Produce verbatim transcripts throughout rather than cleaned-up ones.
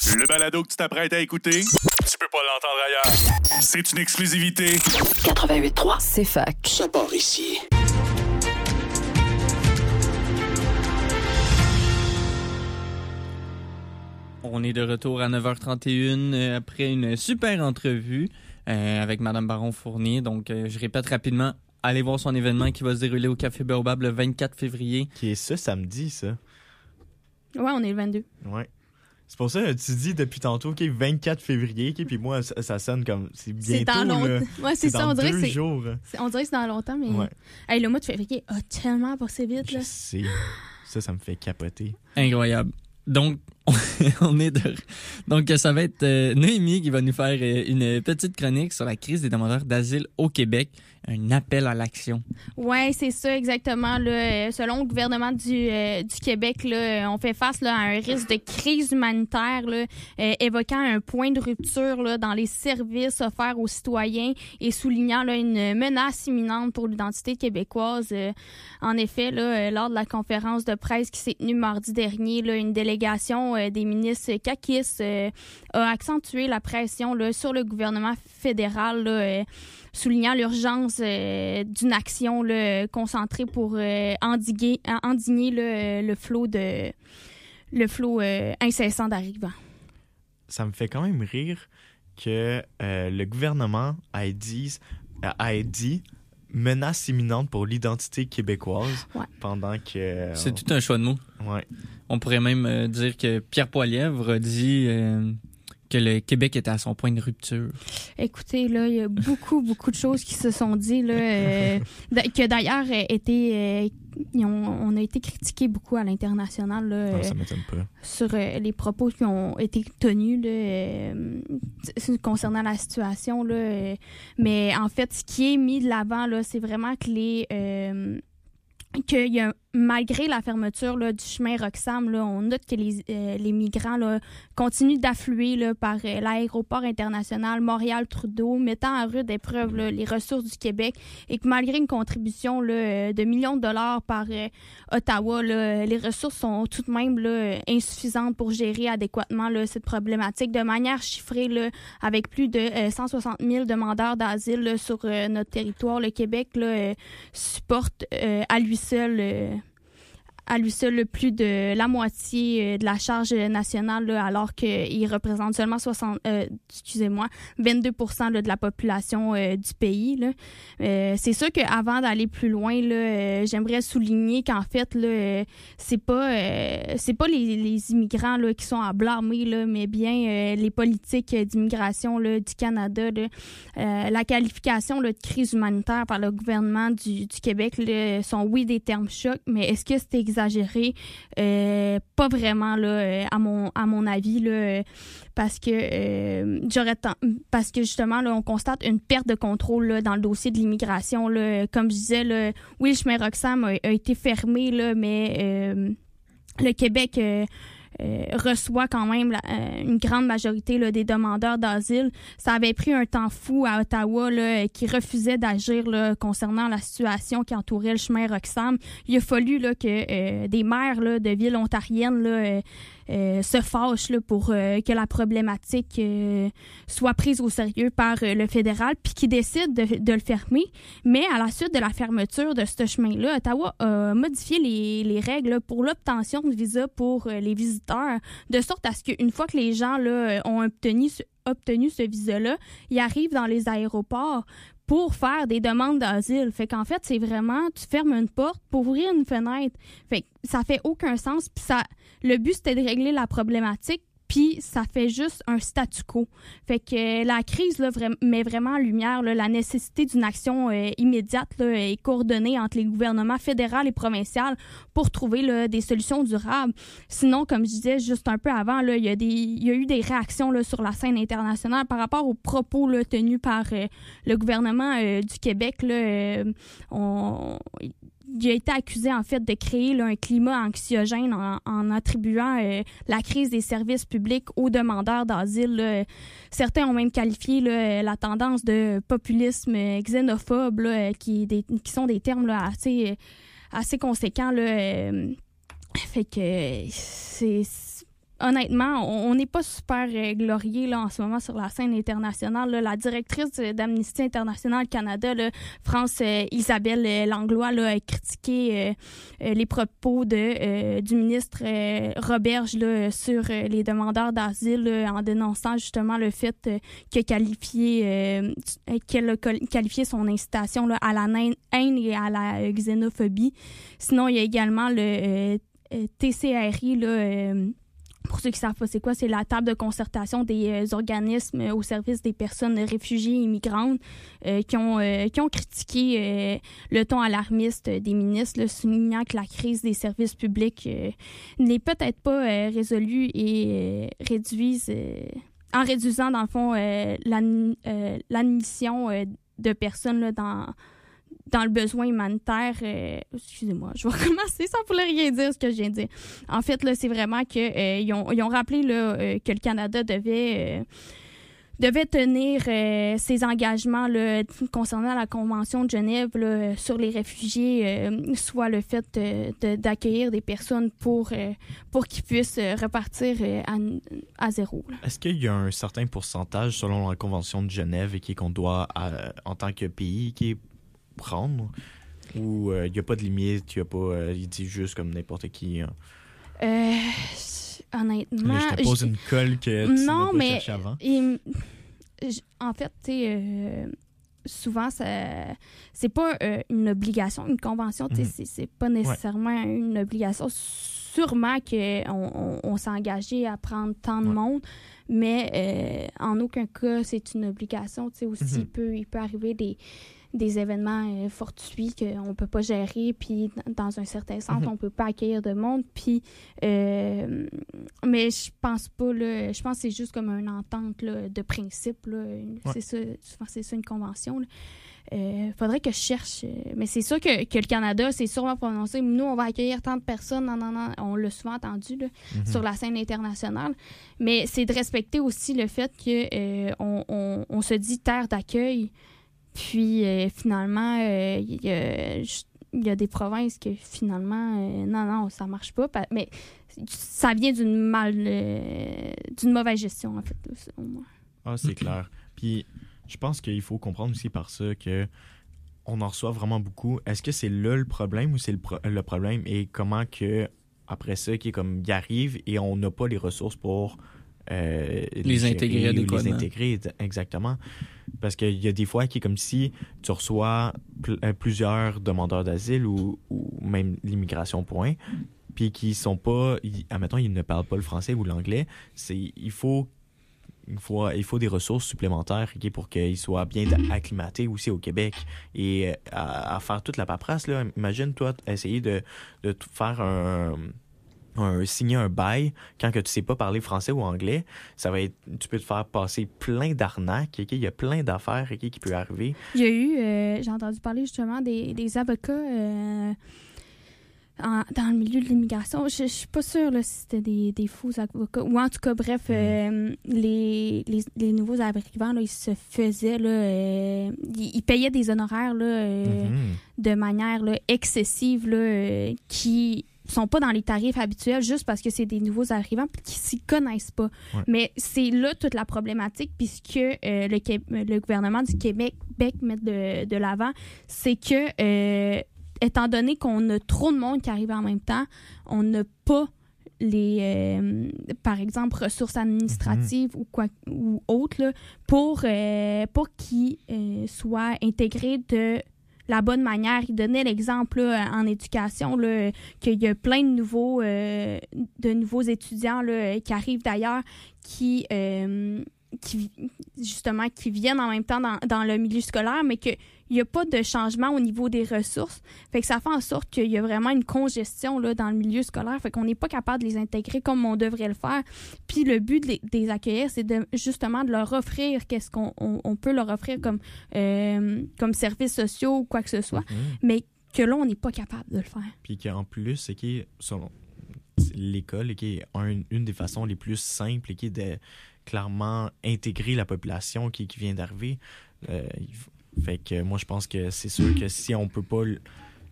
Le balado que tu t'apprêtes à écouter, tu peux pas l'entendre ailleurs. C'est une exclusivité. quatre-vingt-huit trois, c'est fac. Ça part ici. On est de retour à neuf heures trente et une euh, après une super entrevue euh, avec Mme Baron-Fournier. Donc, euh, je répète rapidement, allez voir son événement qui va se dérouler au Café Baobab le vingt-quatre février. Qui est ce samedi, ça? Ouais, on est le vingt-deux. Ouais. C'est pour ça que tu dis depuis tantôt, OK, vingt-quatre février, OK, puis moi, ça, ça sonne comme, c'est bientôt, c'est dans longtemps. Là. Ouais, c'est, c'est ça, dans on dirait deux que c'est... jours. C'est, on dirait que c'est dans longtemps, mais... Ouais. Hey, le mois de février a tellement passé vite, là. Je sais. Ça, ça me fait capoter. Incroyable. Donc, on est de... Donc, ça va être euh, Noémie qui va nous faire euh, une petite chronique sur la crise des demandeurs d'asile au Québec. Un appel à l'action. Oui, c'est ça, exactement. Là. Selon le gouvernement du, euh, du Québec, là, on fait face là, à un risque de crise humanitaire, là, euh, évoquant un point de rupture là, dans les services offerts aux citoyens et soulignant là, une menace imminente pour l'identité québécoise. Euh, en effet, là, lors de la conférence de presse qui s'est tenue mardi dernier, là, une délégation euh, des ministres caquistes euh, a accentué la pression là, sur le gouvernement fédéral, là, euh, soulignant l'urgence euh, d'une action là, concentrée pour euh, endiguer, endiguer le, le flot de le flot euh, incessant d'arrivants. Ça me fait quand même rire que euh, le gouvernement ait dit, ait dit menace imminente pour l'identité québécoise ouais. pendant que... Euh, C'est tout un choix de mots. Ouais. On pourrait même euh, dire que Pierre Poilievre a dit... Euh, que le Québec était à son point de rupture. Écoutez, là, il y a beaucoup, beaucoup de choses qui se sont dites, là, euh, que d'ailleurs euh, été, euh, ont, on a été critiqués beaucoup à l'international, là, non, ça m'étonne pas. sur euh, les propos qui ont été tenus là, euh, concernant la situation, là, euh, mais en fait, ce qui est mis de l'avant, là, c'est vraiment que les euh, qu'il y a, malgré la fermeture là, du chemin Roxham, là, on note que les, euh, les migrants là, continuent d'affluer là, par euh, l'aéroport international Montréal-Trudeau, mettant à rude épreuve là, les ressources du Québec et que malgré une contribution là, de millions de dollars par euh, Ottawa, là, les ressources sont tout de même là, insuffisantes pour gérer adéquatement là, cette problématique de manière chiffrée là, avec plus de euh, cent soixante mille demandeurs d'asile là, sur euh, notre territoire. Le Québec là, euh, supporte euh, à lui seul euh, à lui seul plus de la moitié de la charge nationale, là, alors qu'il représente seulement soixante, euh, excusez-moi, vingt-deux pour cent là, de la population euh, du pays. Là. Euh, c'est sûr qu'avant d'aller plus loin, là, euh, j'aimerais souligner qu'en fait, là, euh, c'est pas euh, c'est pas les, les immigrants là, qui sont à blâmer, là, mais bien euh, les politiques d'immigration là, du Canada. Là. Euh, la qualification là, de crise humanitaire par le gouvernement du, du Québec là, sont oui des termes chocs, mais est-ce que c'est exagéré? Euh, pas vraiment là, à mon à mon avis là, parce que euh, j'aurais tant, parce que justement là, on constate une perte de contrôle là, dans le dossier de l'immigration là. Comme je disais là, oui, le chemin Roxham a, a été fermé là, mais euh, le Québec euh, Euh, reçoit quand même la, euh, une grande majorité là, des demandeurs d'asile. Ça avait pris un temps fou à Ottawa là, qui refusait d'agir là, concernant la situation qui entourait le chemin Roxham. Il a fallu là, que euh, des maires là, de villes ontariennes là, euh, euh, se fâchent là, pour euh, que la problématique euh, soit prise au sérieux par euh, le fédéral puis qui décide de, de le fermer. Mais à la suite de la fermeture de ce chemin-là, Ottawa a modifié les, les règles là, pour l'obtention de visa pour euh, les visiteurs, de sorte à ce qu'une fois que les gens là, ont obtenu, obtenu ce visa-là, ils arrivent dans les aéroports pour faire des demandes d'asile. Fait qu'en fait, c'est vraiment, tu fermes une porte pour ouvrir une fenêtre. Fait que ça fait aucun sens. Puis ça, le but, c'était de régler la problématique, puis ça fait juste un statu quo. Fait que la crise là, vra- met vraiment en lumière là, la nécessité d'une action euh, immédiate là, et coordonnée entre les gouvernements fédéral et provincial pour trouver là, des solutions durables. Sinon, comme je disais juste un peu avant, là, il y a des, il y a eu des réactions là, sur la scène internationale par rapport aux propos là, tenus par euh, le gouvernement euh, du Québec. Là, euh, on... Il a été accusé, en fait, de créer là, un climat anxiogène en, en attribuant euh, la crise des services publics aux demandeurs d'asile. Là. Certains ont même qualifié là, la tendance de populisme xénophobe, là, qui, des, qui sont des termes là, assez, assez conséquents. Là. Fait que c'est... honnêtement, on n'est pas super euh, glorieux là, en ce moment sur la scène internationale. Là. La directrice d'Amnesty International Canada, là, France euh, Isabelle euh, Langlois, là, a critiqué euh, euh, les propos de, euh, du ministre euh, Roberge là, sur euh, les demandeurs d'asile là, en dénonçant justement le fait euh, qu'il a qualifié, euh, qu'elle a qualifié son incitation là, à la haine et à la euh, xénophobie. Sinon, il y a également le euh, T C R I, là, euh, pour ceux qui ne savent pas c'est quoi, c'est la table de concertation des euh, organismes au service des personnes réfugiées et immigrantes euh, qui, ont, euh, qui ont critiqué euh, le ton alarmiste des ministres, là, soulignant que la crise des services publics euh, n'est peut-être pas euh, résolue et euh, réduise, euh, en réduisant, dans le fond, euh, l'adm- euh, l'admission euh, de personnes là, dans... dans le besoin humanitaire, euh, excusez-moi, je vais recommencer, ça ne voulait rien dire ce que je viens de dire. En fait, là, c'est vraiment qu'ils euh, ont, ils ont rappelé là, euh, que le Canada devait, euh, devait tenir euh, ses engagements là, concernant la Convention de Genève là, sur les réfugiés, euh, soit le fait euh, de, d'accueillir des personnes pour, euh, pour qu'ils puissent euh, repartir euh, à, à zéro. Là. Est-ce qu'il y a un certain pourcentage selon la Convention de Genève et qui qu'on doit, à, en tant que pays, qui est prendre ou il euh, n'y a pas de limite, y a pas, euh, il dit juste comme n'importe qui. Hein. Euh, honnêtement... Là, je te pose je... une colle que tu non, n'as pas mais cherché avant. Il... En fait, tu sais, euh, souvent, ça... c'est pas euh, une obligation, une convention, tu sais, mm-hmm. c'est, c'est pas nécessairement ouais. une obligation. Sûrement qu'on on, on s'est engagé à prendre tant de ouais. monde, mais euh, en aucun cas, c'est une obligation, tu sais, aussi, mm-hmm. il, peut, il peut arriver des... des événements euh, fortuits qu'on ne peut pas gérer, puis dans un certain sens, mm-hmm. on ne peut pas accueillir de monde, puis... Euh, mais je pense pas, là, je pense que c'est juste comme une entente là, de principe, là, ouais. c'est ça, souvent c'est ça une convention, il euh, faudrait que je cherche, euh, mais c'est sûr que, que le Canada, c'est sûrement prononcé, nous, on va accueillir tant de personnes, non, non, non, on l'a souvent entendu là, mm-hmm. sur la scène internationale, mais c'est de respecter aussi le fait qu'on euh, on, on se dit terre d'accueil. Puis, euh, finalement, il euh, y, y, y a des provinces que, finalement, euh, non, non, ça marche pas. Mais ça vient d'une mal, euh, d'une mauvaise gestion, en fait. Au moins. Ah, c'est clair. Puis, je pense qu'il faut comprendre aussi par ça que on en reçoit vraiment beaucoup. Est-ce que c'est là le problème ou c'est le, pro- le problème et comment que, après ça, qui est comme, y arrive et on n'a pas les ressources pour... Euh, les, les intégrer adéquatement. Les intégrer, exactement. Parce qu'il y a des fois qui est comme si tu reçois pl- plusieurs demandeurs d'asile ou, ou même l'immigration point, puis qui sont pas, ils, admettons, ils ne parlent pas le français ou l'anglais. C'est, il faut, il faut, il faut des ressources supplémentaires okay, pour qu'ils soient bien acclimatés aussi au Québec et à, à faire toute la paperasse. Là. Imagine, toi, essayer de, de faire un... Un, signer un bail quand que tu sais pas parler français ou anglais, ça va être, tu peux te faire passer plein d'arnaques, okay? Il y a plein d'affaires okay, qui peuvent arriver. Il y a eu, euh, j'ai entendu parler justement des, des avocats euh, en, dans le milieu de l'immigration. Je, je suis pas sûre là, si c'était des, des faux avocats. Ou en tout cas, bref, mm. euh, les, les, les nouveaux arrivants, là, ils se faisaient, là, euh, ils, ils payaient des honoraires là, euh, mm-hmm. de manière là, excessive là, euh, qui... sont pas dans les tarifs habituels juste parce que c'est des nouveaux arrivants puis qui s'y connaissent pas. Ouais. Mais c'est là toute la problématique puisque euh, le, le gouvernement du Québec met de, de l'avant, c'est que euh, étant donné qu'on a trop de monde qui arrive en même temps, on n'a pas les, euh, par exemple, ressources administratives mm-hmm. ou quoi ou autres là, pour, euh, pour qu'ils euh, soient intégrés de la bonne manière. Il donnait l'exemple là, en éducation là, qu'il y a plein de nouveaux, euh, de nouveaux étudiants là, qui arrivent d'ailleurs qui, euh, qui, justement, qui viennent en même temps dans, dans le milieu scolaire, mais qu'il n'y a pas de changement au niveau des ressources. Fait que ça fait en sorte qu'il y a vraiment une congestion là, dans le milieu scolaire. Fait qu'on n'est pas capable de les intégrer comme on devrait le faire. Puis le but de les, de les accueillir, c'est de, justement de leur offrir qu'est-ce qu'on on, on peut leur offrir comme, euh, comme services sociaux ou quoi que ce soit. Mm-hmm. Mais que là, on n'est pas capable de le faire. Puis qu'en plus, c'est qui selon l'école, qui est un, une des façons les plus simples, qui est de clairement intégrer la population qui, qui vient d'arriver. Euh, fait que moi, je pense que c'est sûr que si on peut pas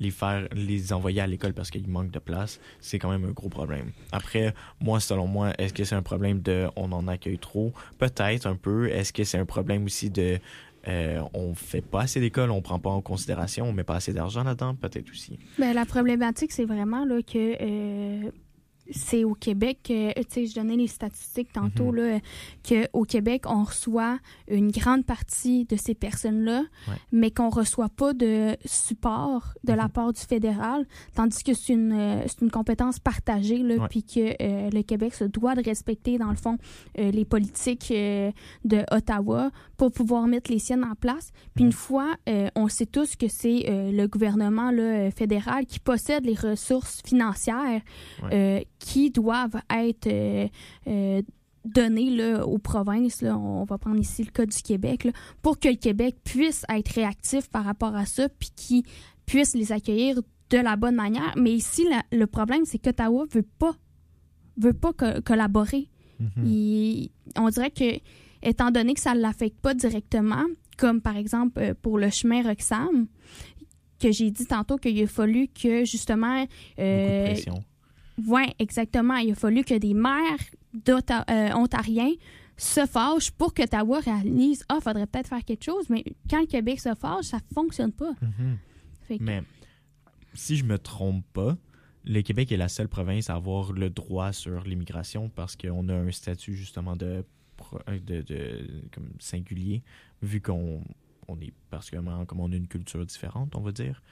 les faire, les envoyer à l'école parce qu'il manque de place, c'est quand même un gros problème. Après, moi, selon moi, est-ce que c'est un problème de on en accueille trop? Peut-être un peu. Est-ce que c'est un problème aussi de euh, on fait pas assez d'écoles, on prend pas en considération, on met pas assez d'argent là-dedans? Peut-être aussi. Ben, la problématique, c'est vraiment là, que euh, c'est au Québec, euh, tu sais, je donnais les statistiques tantôt, Mm-hmm. là, qu'au Québec, on reçoit une grande partie de ces personnes-là, Ouais. mais qu'on reçoit pas de support de la Mm-hmm. part du fédéral, tandis que c'est une, euh, c'est une compétence partagée, là, Ouais. puis que euh, le Québec se doit de respecter, dans le fond, euh, les politiques euh, de Ottawa pour pouvoir mettre les siennes en place. Puis Ouais. une fois, euh, on sait tous que c'est euh, le gouvernement là, fédéral qui possède les ressources financières Ouais. euh, qui doivent être euh, euh, données là, aux provinces. Là. On va prendre ici le cas du Québec, là, pour que le Québec puisse être réactif par rapport à ça, puis qu'il puisse les accueillir de la bonne manière. Mais ici, la- le problème, c'est qu'Ottawa veut pas, veut pas co- collaborer. Mm-hmm. Il- on dirait que, étant donné que ça ne l'affecte pas directement, comme par exemple euh, pour le chemin Roxham, que j'ai dit tantôt qu'il a fallu que justement... euh, Beaucoup de pression. Oui, exactement. Il a fallu que des maires d'Ota- euh, ontariens se fâchent pour que Ottawa réalise « Ah, il faudrait peut-être faire quelque chose », mais quand le Québec se fâche, ça ne fonctionne pas. Mhm. Fait que- Mais si je me trompe pas, le Québec est la seule province à avoir le droit sur l'immigration parce qu'on a un statut justement de, pro- de, de comme singulier, vu qu'on on est particulièrement, comme on a une culture différente, on va dire.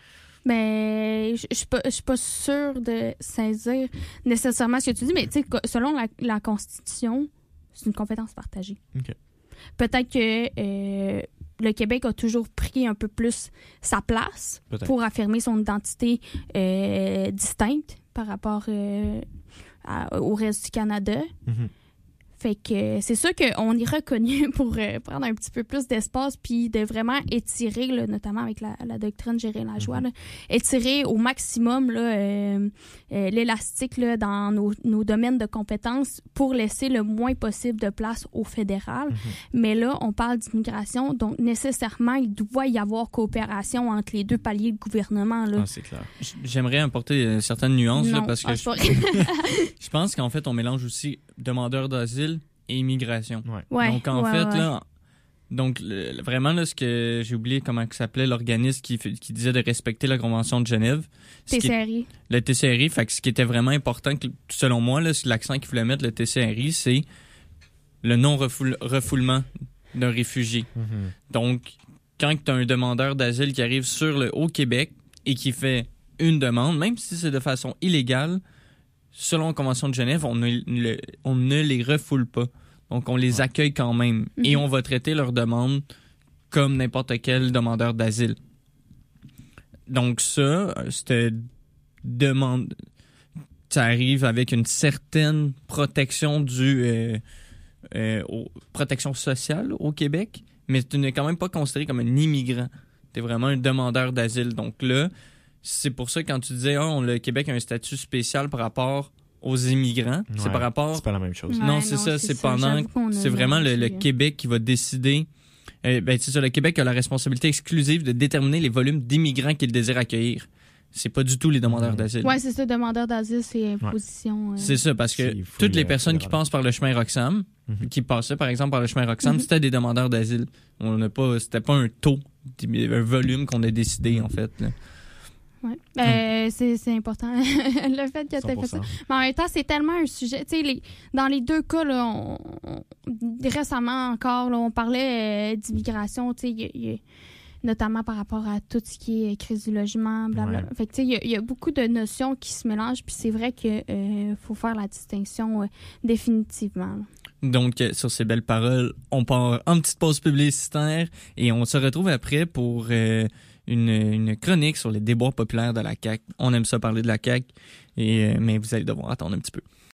Mais je ne suis pas, je suis pas sûre de saisir nécessairement ce que tu dis, mais tu sais, co- selon la, la Constitution, c'est une compétence partagée. OK. Peut-être que euh, le Québec a toujours pris un peu plus sa place Peut-être. pour affirmer son identité euh, distincte par rapport euh, à- au reste du Canada. Mhm. Fait que c'est sûr qu'on est reconnu pour euh, prendre un petit peu plus d'espace puis de vraiment étirer, là, notamment avec la, la doctrine Gérer la joie, Mhm. là, étirer au maximum là, euh, euh, l'élastique là, dans nos, nos domaines de compétences pour laisser le moins possible de place au fédéral. Mhm. Mais là, on parle d'immigration, donc nécessairement, il doit y avoir coopération entre les deux paliers de gouvernement. Là. Ah, c'est clair. J- J'aimerais apporter euh, certaines nuances là, Non, parce que ah, je, c'est pas vrai. je pense qu'en fait, on mélange aussi demandeurs d'asile et immigration. Ouais. Ouais, donc, en ouais, fait, ouais. là, donc, le- le- vraiment, là, ce que j'ai oublié comment que s'appelait l'organisme qui, fait- qui disait de respecter la Convention de Genève. Ce qui est- T C R I. le T C R I, fait que ce qui était vraiment important, que, selon moi, là, c'est l'accent qu'il voulait mettre le T C R I, c'est le non-refoulement d'un réfugié. Mhm. Donc, quand tu as un demandeur d'asile qui arrive sur le Haut-Québec et qui fait une demande, même si c'est de façon illégale, selon la Convention de Genève, on ne, le- on ne les refoule pas. Donc, on les Ouais. accueille quand même Mhm. et on va traiter leur demande comme n'importe quel demandeur d'asile. Donc, ça, euh, cette demande, ça arrive avec une certaine protection du euh, euh, au- protection sociale au Québec, mais tu n'es quand même pas considéré comme un immigrant. Tu es vraiment un demandeur d'asile. Donc là, c'est pour ça que quand tu disais ah, on- le Québec a un statut spécial par rapport aux immigrants, c'est Ouais. par rapport... C'est pas la même chose. Ouais, non, c'est ça, c'est pendant... J'avoue qu'on a C'est vraiment le, le mélangé. Québec qui va décider... euh, ben, c'est ça, le Québec a la responsabilité exclusive de déterminer les volumes d'immigrants qu'il désire accueillir. C'est pas du tout les demandeurs Mhm. d'asile. Ouais, c'est ça, demandeur d'asile, c'est imposition. euh, C'est ça, parce que C'est- il faut toutes les le personnes qui fédéral. passent par le chemin Roxham, Mhm. qui passaient par exemple par le chemin Roxham, Mhm. c'était des demandeurs d'asile. On n'a pas, c'était pas un taux, un volume qu'on a décidé en fait. là. ouais. Ben, c'est, c'est important, le fait que tu cent aies pour fait ça. cent. Mais en même temps, c'est tellement un sujet. Tu sais, les- dans les deux cas, là, on- on- récemment encore, là, on parlait euh, d'immigration, tu sais, il y a- il y a- notamment par rapport à tout ce qui est crise du logement, blablabla. Ouais. Fait que, tu sais, il y a- il y, a beaucoup de notions qui se mélangent, puis c'est vrai qu'il faut faire la distinction euh, définitivement. là. Donc, euh, sur ces belles paroles, on part en petite pause publicitaire et on se retrouve après pour euh, une, une chronique sur les déboires populaires de la C A Q. On aime ça parler de la C A Q, et, euh, mais vous allez devoir attendre un petit peu.